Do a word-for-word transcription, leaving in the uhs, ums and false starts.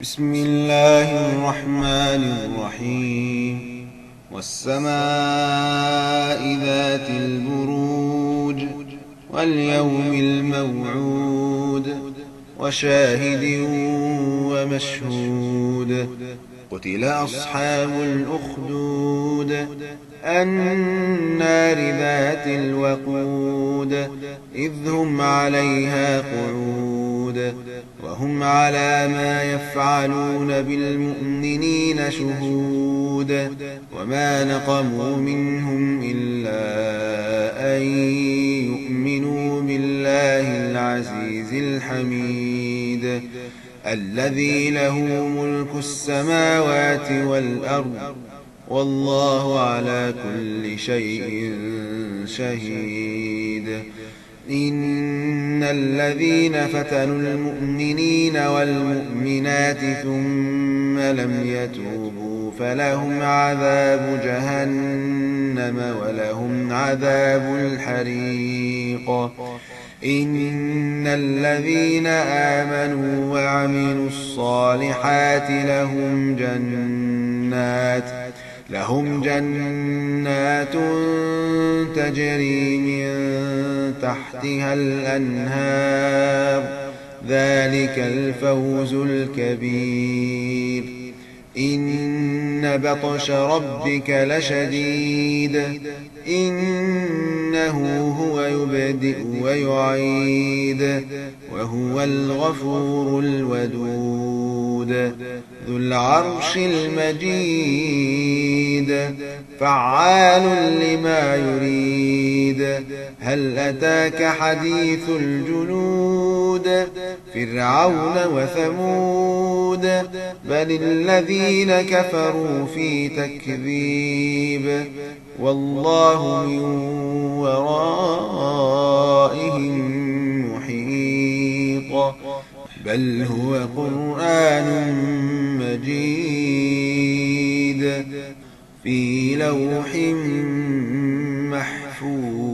بسم الله الرحمن الرحيم والسماء ذات البروج واليوم الموعود وشاهد ومشهود قتل أصحاب الأخدود النار ذات الوقود إذ هم عليها قعود وهم على ما يفعلون بالمؤمنين شهود وما نقموا منهم إلا أن يؤمنوا بالله العزيز الحميد الذي له ملك السماوات والأرض والله على كل شيء شهيد إن الذين فتنوا المؤمنين والمؤمنات ثم لم يتوبوا فلهم عذاب جهنم ولهم عذاب الحريق إن الذين آمنوا وعملوا الصالحات لهم جنات لهم جنات تجري من تحتها الأنهار ذلك الفوز الكبير إن بطش ربك لشديد إنه هو يبدئ ويعيد وهو الغفور الودود ذو العرش المجيد فعال لما يريد هل أتاك حديث الجنود فرعون وثمود بل الذين كفروا في تكذيب والله من ورائهم محيط بل هو قرآن مجيد في لوح محفوظ.